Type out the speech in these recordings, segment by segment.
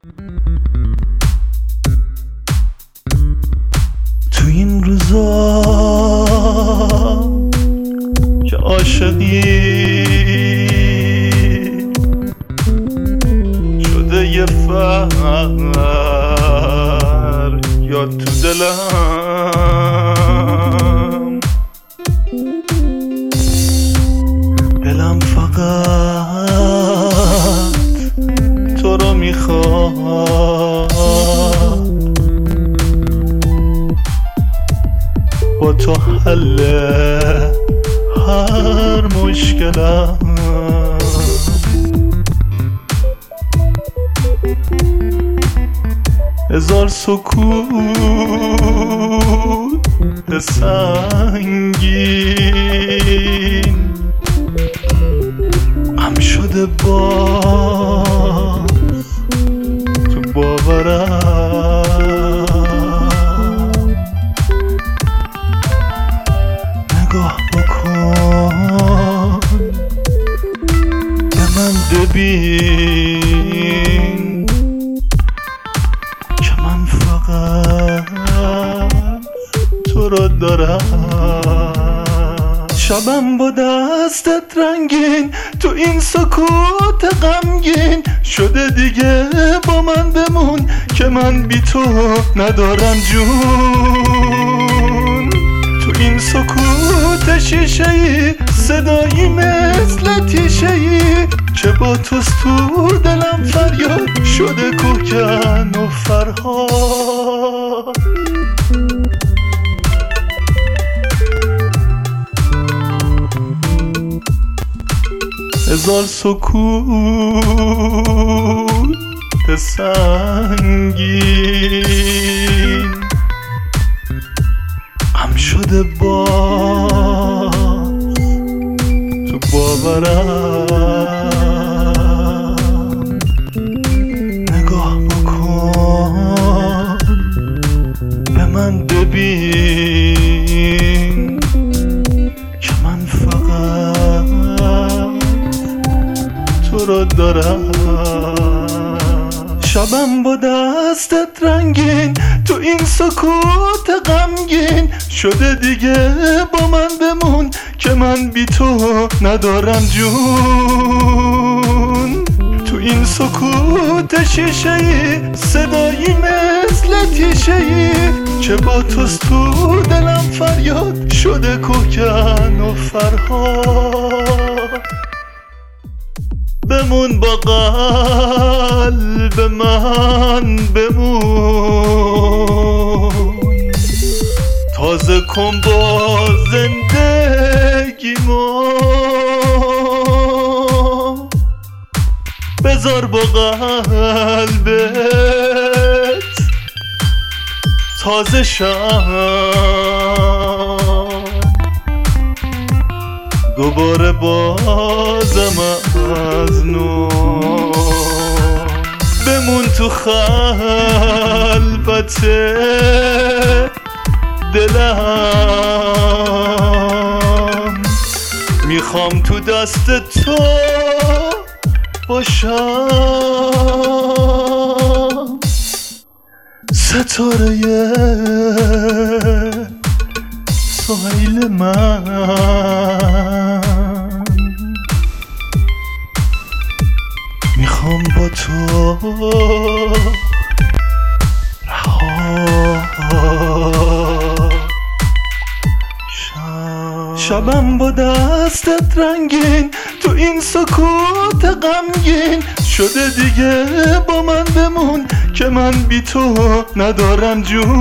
تو این روزا که عاشقی شده یه فریاد تو دلم فقط تو رو میخواد، با تو حل هر مشکلم. هزار سکوت سنگین غم شده باز تو باورم. نگاه بکن به من، ببین که من فقط تو رو دارم. شبم با دستت رنگین تو این سکوت غمگین شده دیگه، با من بمون که من بی تو ندارم جون. تو این سکوت شیشه‌ای صدایی مثل تیشه‌ای که با توست تو دلم فریاد شده کوهکن و فرهاد. هزار سکوت سنگین غم شده باز تو باورم. نگاه بکن به من، ببین که من فقط تو رو دارم. شبم با دستت رنگین تو این سکوت غمگین شده دیگه، با من بمون که من بی تو ندارم جون. تو این سکوت شیشه‌ای صدایی مثل تیشه‌ای که با توست تو دلم فریاد شده کوهکن و فرهاد. بمون با قلب من، بمون تازه کن با زندگیمو، بذار با قلبت تازه شم، دوباره بازم از نو. بمون تو خلوت دلم، میخوام تو دست تو باشم، ستاره ساحل من. میخوام با تو شبم با دستت رنگین تو این سکوت غمگین شده دیگه، با من بمون که من بی تو ندارم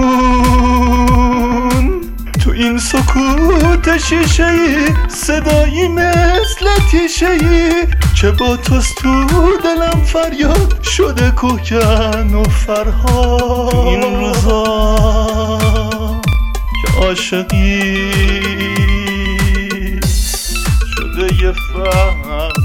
جون. تو این سکوت شیشه‌ای صدایی مثل تیشه‌ای که با توست تو دلم فریاد شده کوهکن و فرهاد. تو این روزا که عاشقی شده یه